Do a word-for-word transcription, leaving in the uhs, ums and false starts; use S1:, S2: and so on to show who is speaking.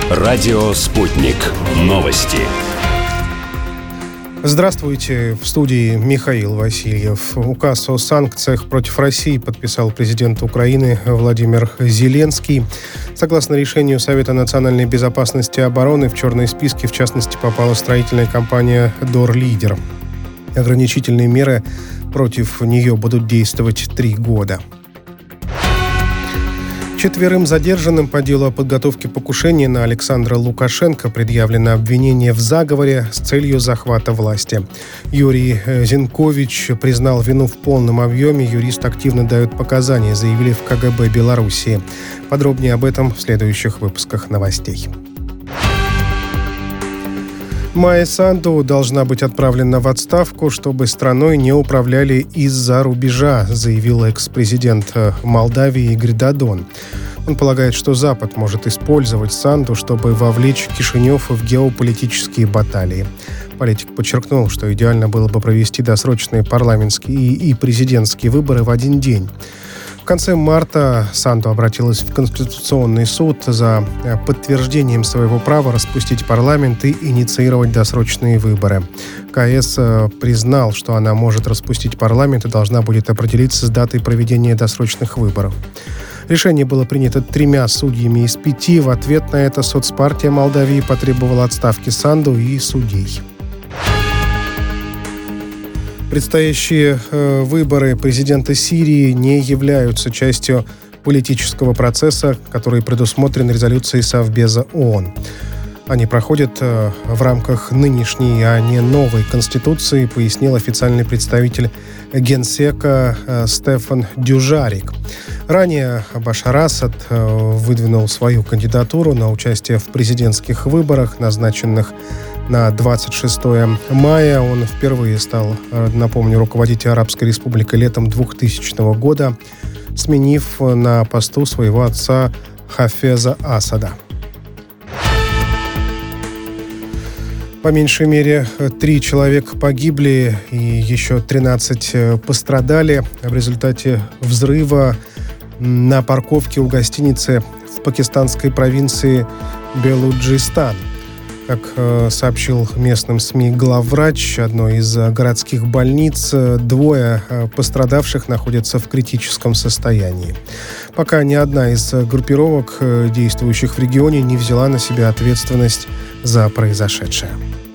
S1: Радио «Спутник». Новости.
S2: Здравствуйте. В студии Михаил Васильев. Указ о санкциях против России подписал президент Украины Владимир Зеленский. Согласно решению Совета национальной безопасности и обороны, в черные списки, в частности, попала строительная компания «Дор Лидер». Ограничительные меры против нее будут действовать три года. Четверым задержанным по делу о подготовке покушения на Александра Лукашенко предъявлено обвинение в заговоре с целью захвата власти. Юрий Зинкович признал вину в полном объеме. Юрист активно дает показания, заявили в ка гэ бэ Белоруссии. Подробнее об этом в следующих выпусках новостей. Майя Санду должна быть отправлена в отставку, чтобы страной не управляли из-за рубежа, заявил экс-президент Молдавии Игорь Додон. Он полагает, что Запад может использовать Санду, чтобы вовлечь Кишинев в геополитические баталии. Политик подчеркнул, что идеально было бы провести досрочные парламентские и президентские выборы в один день. В конце марта Санду обратилась в Конституционный суд за подтверждением своего права распустить парламент и инициировать досрочные выборы. ка эс признал, что она может распустить парламент и должна будет определиться с датой проведения досрочных выборов. Решение было принято тремя судьями из пяти. В ответ на это соцпартия Молдавии потребовала отставки Санду и судей. Предстоящие э, выборы президента Сирии не являются частью политического процесса, который предусмотрен резолюцией Совбеза ООН. Они проходят э, в рамках нынешней, а не новой конституции, пояснил официальный представитель Генсека э, Стефан Дюжарик. Ранее Башар Асад э, выдвинул свою кандидатуру на участие в президентских выборах, назначенных на двадцать шестое мая. Он впервые стал, напомню, руководить Арабской Республикой летом двухтысячного года, сменив на посту своего отца Хафеза Асада. По меньшей мере, три человека погибли и еще тринадцать пострадали в результате взрыва на парковке у гостиницы в пакистанской провинции Белуджистан. Как э, сообщил местным СМИ главврач одной из э, городских больниц, э, двое э, пострадавших находятся в критическом состоянии. Пока ни одна из э, группировок, э, действующих в регионе, не взяла на себя ответственность за произошедшее.